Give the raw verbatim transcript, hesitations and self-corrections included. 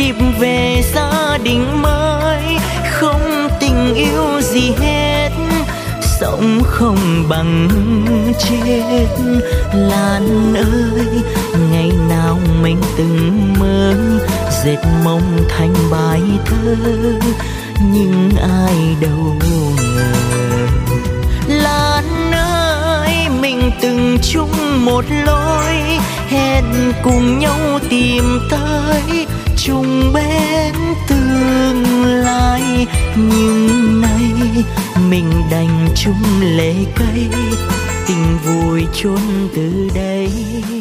kịp về gia đình mới, không tình yêu gì hết, sống không bằng chết. Lan ơi, ngày nào mình từng mơ dệt mộng thành bài thơ, nhưng ai đâu ngờ. Lan ơi, mình từng chung một lối, hẹn cùng nhau tìm tới chung bên tương lai, nhưng nay mình đành chung lệ cây, tình vui chôn từ đây.